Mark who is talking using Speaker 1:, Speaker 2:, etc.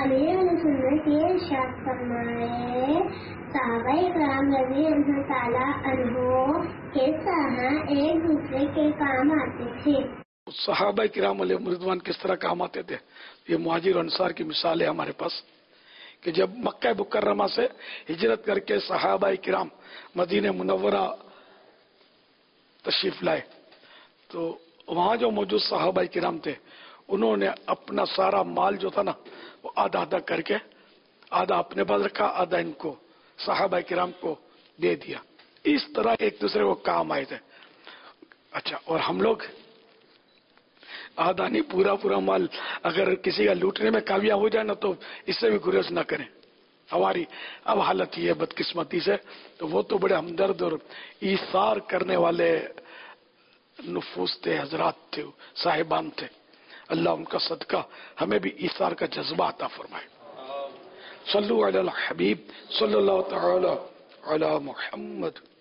Speaker 1: علی علیہ سنت یہ ارشاد فرمائے صحابہ کرام رضی اللہ تعالیٰ عنہ کے طرح ایک دوسرے کے کام آتے تھے۔
Speaker 2: صحابہ کرام علیہ رضوان کس طرح کام آتے تھے؟ یہ مہاجر و انصار کی مثال ہے ہمارے پاس کہ جب مکہ مکرمہ سے ہجرت کر کے صحابہ کرام مدینہ منورہ تشریف لائے تو وہاں جو موجود صحابہ کرام تھے انہوں نے اپنا سارا مال جو تھا نا وہ آدھا آدھا کر کے آدھا اپنے پاس رکھا، آدھا ان کو صحابہ کرام کو دے دیا۔ اس طرح ایک دوسرے کو کام آئے تھے۔ اچھا، اور ہم لوگ آدھا نہیں پورا مال اگر کسی کا لوٹنے میں کامیاب ہو جائے نا تو اس سے بھی گریز نہ کریں۔ ہماری اب حالت یہ ہے بدقسمتی سے، تو وہ تو بڑے ہمدرد اور ایثار کرنے والے نفوس تھے، حضرات تھے، صاحبان تھے۔ اللہ ان کا صدقہ ہمیں بھی ایثار کا جذبہ عطا فرمائے۔ صلو علی الحبیب صلی اللہ تعالی علی محمد۔